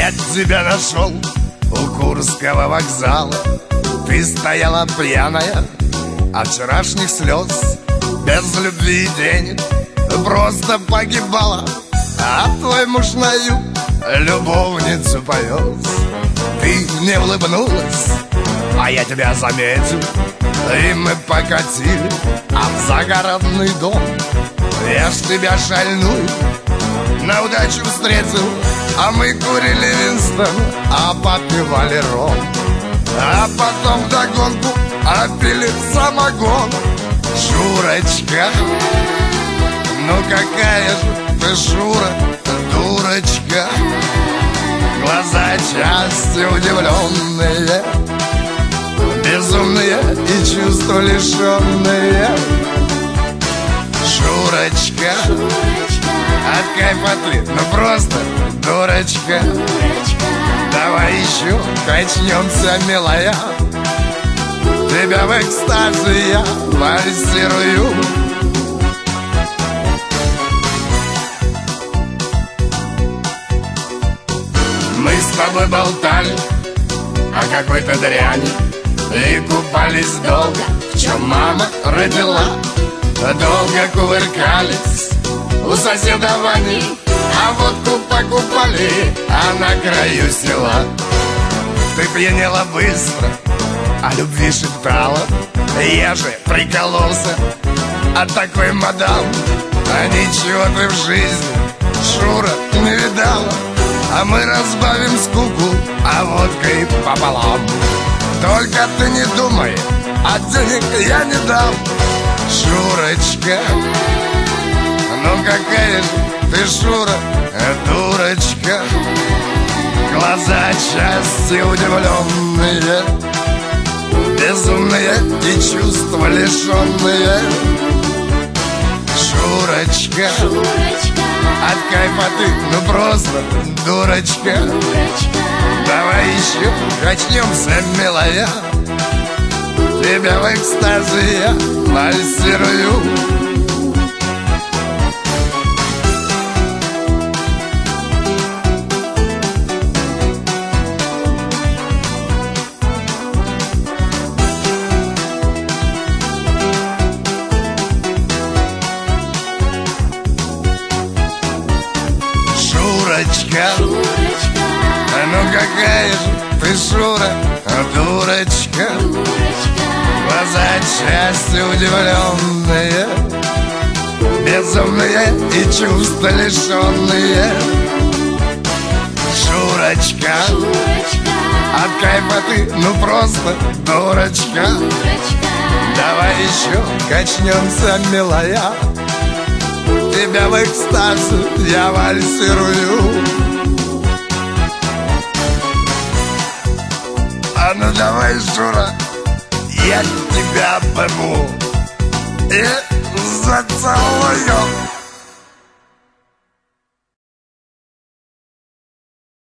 Я тебя нашел у Курского вокзала. Ты стояла пьяная от вчерашних слез, без любви и денег просто погибала. А твой муж на юг любовницу повез. Ты мне улыбнулась, а я тебя заметил, и мы покатили в загородный дом. Я ж тебя шальную на удачу встретил, а мы курили Винстон, а попивали ром. А потом вдогонку пили самогон. Шурочка, ну какая же ты, Шура, дурочка. Глаза части удивленные, безумные и чувства лишенные. Шурочка, от кайфа ты, ну просто дурочка. Давай еще качнемся, милая. Тебя в экстазе я вальсирую. Мы с тобой болтали о какой-то дряни и купались долго, в чем мама родила. Долго кувыркались у соседа Вани, а водку покупали, а на краю села. Ты пьянела быстро, о любви шептала. Я же прикололся от такой мадам. А ничего ты в жизни, Шура, не видала. А мы разбавим скуку, а водкой пополам. Только ты не думай, а денег я не дам. Шурочка, ну какая же ты, Шура, дурочка. Глаза части удивленные, безумные и чувства лишенные. Шурочка, от кайфа ты, ну просто дурочка. Давай еще качнемся, милая. Тебя в экстазе я вальсирую. Шурочка, ну какая же ты, Шура, дурочка. Глаза части удивленные, безумные и чувства лишенные. Шурочка, от кайфа ты, ну просто дурочка. Давай еще качнемся, милая. Тебя в экстазе я вальсирую. А ну давай, Шура, я тебя обниму и зацелую.